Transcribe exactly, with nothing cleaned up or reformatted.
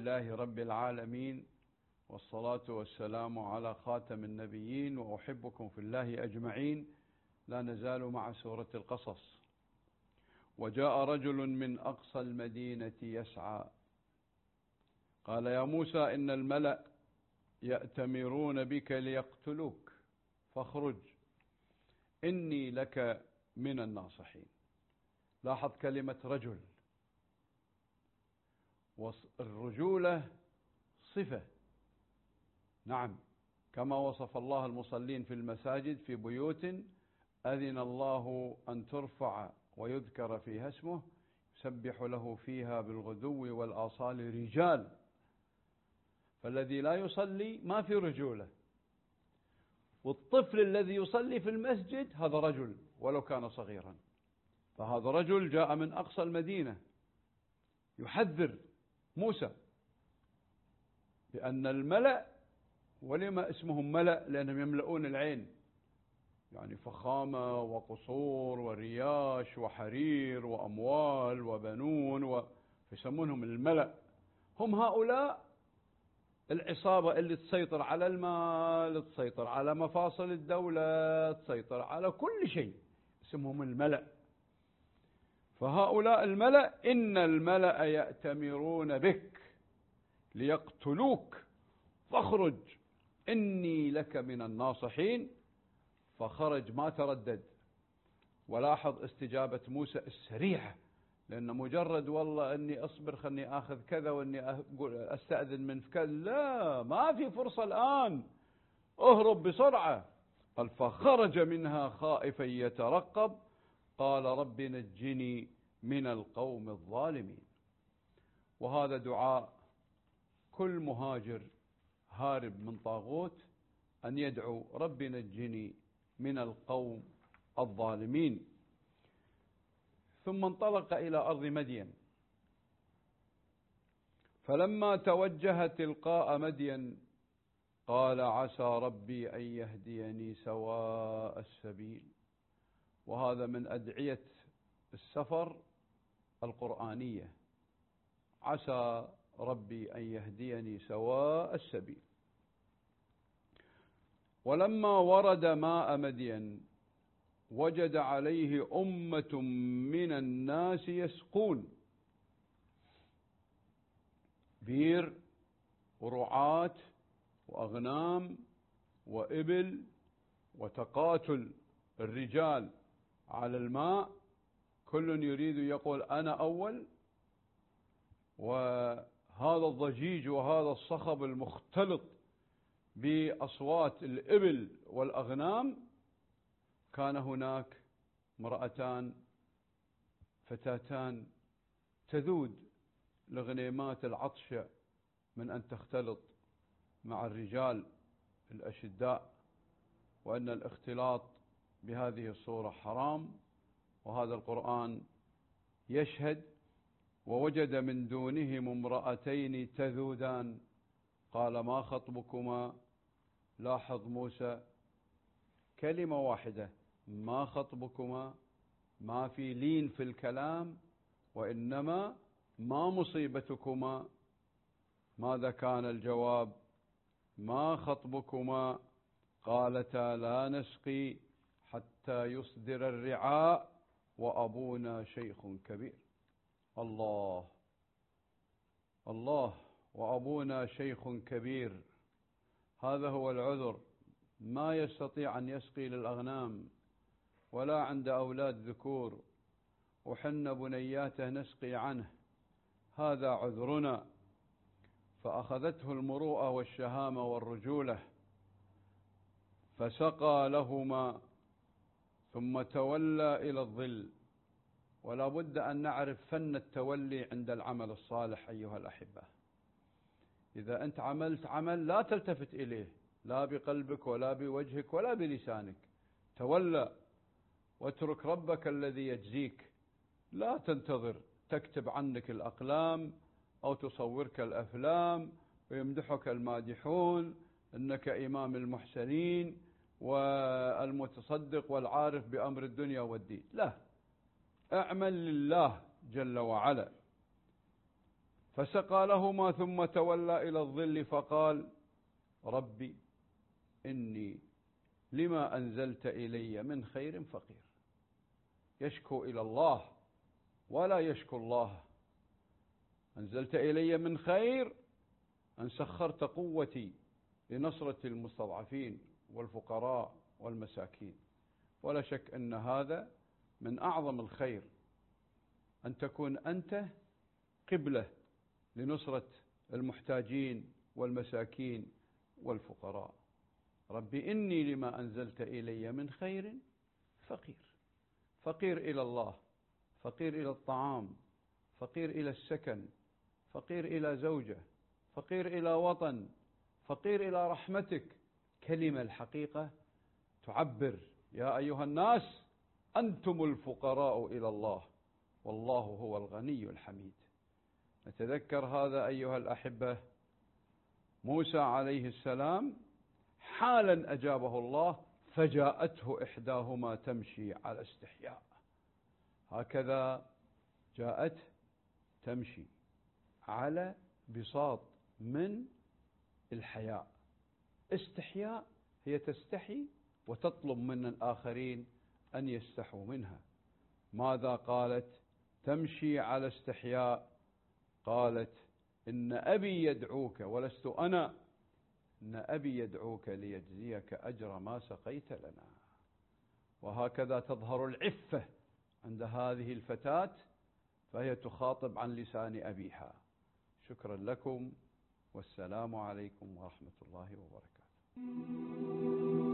لله رب العالمين، والصلاة والسلام على خاتم النبيين، وأحبكم في الله أجمعين. لا نزال مع سورة القصص. وجاء رجل من أقصى المدينة يسعى قال يا موسى إن الملأ يأتمرون بك ليقتلوك فاخرج إني لك من الناصحين. لاحظ كلمة رجل، والرجولة صفة، نعم، كما وصف الله المصلين في المساجد في بيوت أذن الله أن ترفع ويذكر فيها اسمه يسبح له فيها بالغدو والآصال رجال. فالذي لا يصلي ما في رجولة، والطفل الذي يصلي في المسجد هذا رجل ولو كان صغيرا. فهذا رجل جاء من أقصى المدينة يحذر موسى بأن الملأ، ولما اسمهم ملأ؟ لأنهم يملؤون العين، يعني فخامة وقصور ورياش وحرير وأموال وبنون، ويسمونهم الملأ. هم هؤلاء العصابة اللي تسيطر على المال، تسيطر على مفاصل الدولة، تسيطر على كل شيء، اسمهم الملأ. فهؤلاء الملأ إن الملأ يأتمرون بك ليقتلوك فاخرج إني لك من الناصحين. فخرج ما تردد. ولاحظ استجابة موسى السريعة، لأن مجرد والله أني أصبر خلني أخذ كذا وأني أستأذن من كذا، لا، ما في فرصة الآن، اهرب بسرعة. قال فخرج منها خائفا يترقب قال رب نجني من القوم الظالمين. وهذا دعاء كل مهاجر هارب من طاغوت، أن يدعو رب نجني من القوم الظالمين. ثم انطلق إلى أرض مدين، فلما توجه تلقاء مدين قال عسى ربي أن يهديني سواء السبيل. وهذا من أدعية السفر القرآنية، عسى ربي أن يهديني سواء السبيل. ولما ورد ماء مدين وجد عليه أمة من الناس يسقون، بير ورعاة وأغنام وإبل، وتقاتل الرجال على الماء، كل يريد يقول أنا أول. وهذا الضجيج وهذا الصخب المختلط بأصوات الإبل والأغنام، كان هناك امرأتان فتاتان تذود لغنيمات العطشة من أن تختلط مع الرجال الأشداء، وأن الاختلاط بهذه الصورة حرام، وهذا القرآن يشهد. ووجد من دونهم امرأتين تذودان قال ما خطبكما. لاحظ موسى كلمة واحدة، ما خطبكما، ما في لين في الكلام، وإنما ما مصيبتكما. ماذا كان الجواب؟ ما خطبكما قالتا لا نسقي حتى يصدر الرعاء وأبونا شيخ كبير. الله الله، وأبونا شيخ كبير، هذا هو العذر. ما يستطيع أن يسقي للأغنام ولا عند أولاد ذكور، وحن بنياته نسقي عنه، هذا عذرنا. فأخذته المروءة والشهامة والرجولة فسقى لهما ثم تولى إلى الظل. ولا بد أن نعرف فن التولي عند العمل الصالح أيها الأحبة. إذا أنت عملت عمل لا تلتفت إليه، لا بقلبك ولا بوجهك ولا بلسانك، تولى واترك ربك الذي يجزيك. لا تنتظر تكتب عنك الأقلام أو تصورك الأفلام ويمدحك المادحون إنك إمام المحسنين والمتصدق والعارف بأمر الدنيا والدين. لا، اعمل لله جل وعلا. فسقى لهما ثم تولى إلى الظل فقال ربي إني لما أنزلت إلي من خير فقير. يشكو إلى الله ولا يشكو الله. أنزلت إلي من خير أن سخرت قوتي لنصرة المستضعفين والفقراء والمساكين، ولا شك أن هذا من أعظم الخير، أن تكون أنت قبلة لنصرة المحتاجين والمساكين والفقراء. ربي إني لما أنزلت إلي من خير فقير. فقير إلى الله، فقير إلى الطعام، فقير إلى السكن، فقير إلى زوجة، فقير إلى وطن، فقير إلى رحمتك. كلمة الحقيقة تعبر يا أيها الناس أنتم الفقراء إلى الله والله هو الغني الحميد. نتذكر هذا أيها الأحبة. موسى عليه السلام حالا أجابه الله فجاءته إحداهما تمشي على استحياء. هكذا جاءت تمشي على بساط من الحياء. استحياء هي تستحي وتطلب من الآخرين أن يستحوا منها. ماذا قالت؟ تمشي على استحياء. قالت إن أبي يدعوك ولست أنا، إن أبي يدعوك ليجزيك أجر ما سقيت لنا. وهكذا تظهر العفة عند هذه الفتاة، فهي تخاطب عن لسان أبيها. شكرا لكم والسلام عليكم ورحمة الله وبركاته.